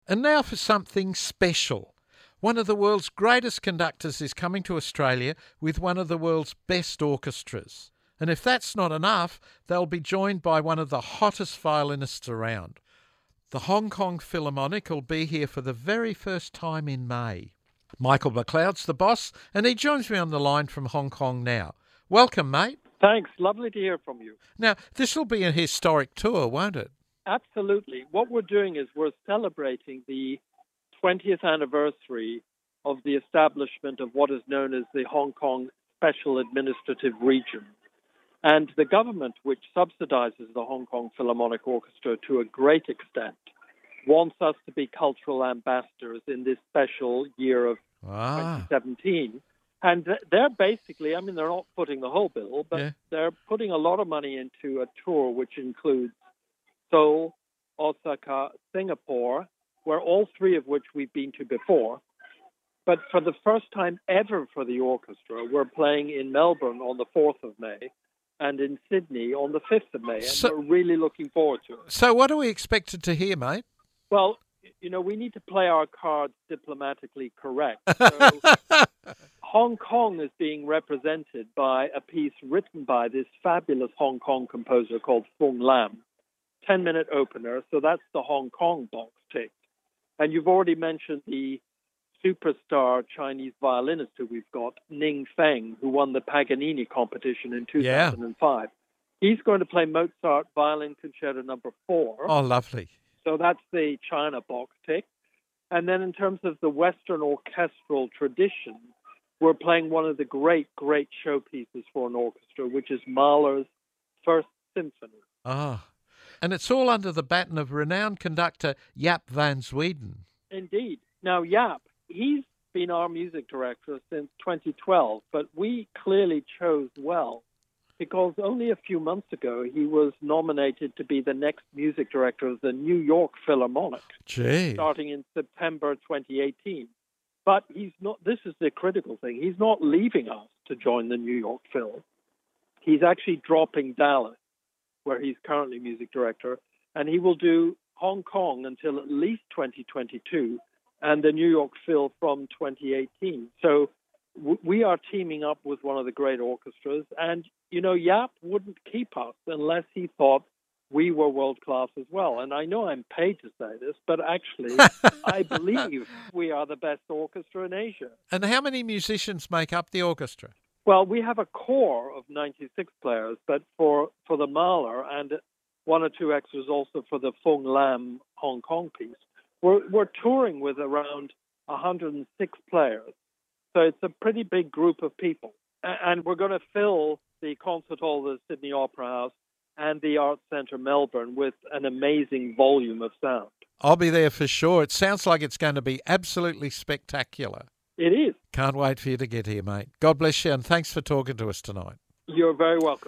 And now for something special. One of the world's greatest conductors is coming to Australia with one of the world's best orchestras. And if that's not enough, they'll be joined by one of the hottest violinists around. The Hong Kong Philharmonic will be here for the very first time in May. Michael McLeod's the boss, and he joins me on the line from Hong Kong now. Welcome, mate. Thanks. Lovely to hear from you. Now, this will be a historic tour, won't it? Absolutely. What we're doing is we're celebrating the 20th anniversary of the establishment of what is known as the Hong Kong Special Administrative Region. And the government, which subsidizes the Hong Kong Philharmonic Orchestra to a great extent, wants us to be cultural ambassadors in this special year of 2017. And they're basically, I mean, they're not footing the whole bill, but they're putting a lot of money into a tour which includes Seoul, Osaka, Singapore, where all three of which we've been to before. But for the first time ever for the orchestra, we're playing in Melbourne on the 4th of May and in Sydney on the 5th of May, and we're really looking forward to it. So what are we expected to hear, mate? Well, you know, we need to play our cards diplomatically correct. So Hong Kong is being represented by a piece written by this fabulous Hong Kong composer called Fung Lam, 10-minute opener, so that's the Hong Kong box ticked. And you've already mentioned the superstar Chinese violinist who we've got, Ning Feng, who won the Paganini competition in 2005. He's going to play Mozart Violin Concerto number 4. Oh, lovely. So that's the China box tick. And then in terms of the Western orchestral tradition, we're playing one of the great showpieces for an orchestra, which is Mahler's First Symphony. Ah, and it's all under the baton of renowned conductor Jaap van Zweden. Indeed. Now, Jaap, he's been our music director since 2012, but we clearly chose well because only a few months ago he was nominated to be the next music director of the New York Philharmonic, starting in September 2018. But he's not. This is the critical thing. He's not leaving us to join the New York Phil. He's actually dropping Dallas, where he's currently music director, and he will do Hong Kong until at least 2022 and the New York Phil from 2018. So we are teaming up with one of the great orchestras, and, you know, Jaap wouldn't keep us unless he thought we were world-class as well. And I know I'm paid to say this, but actually I believe we are the best orchestra in Asia. And how many musicians make up the orchestra? Well, we have a core of 96 players, but for the Mahler and one or two extras also for the Fung Lam Hong Kong piece, we're touring with around 106 players. So it's a pretty big group of people. And we're going to fill the Concert Hall of the Sydney Opera House and the Arts Centre Melbourne with an amazing volume of sound. I'll be there for sure. It sounds like it's going to be absolutely spectacular. It is. Can't wait for you to get here, mate. God bless you, and thanks for talking to us tonight. You're very welcome.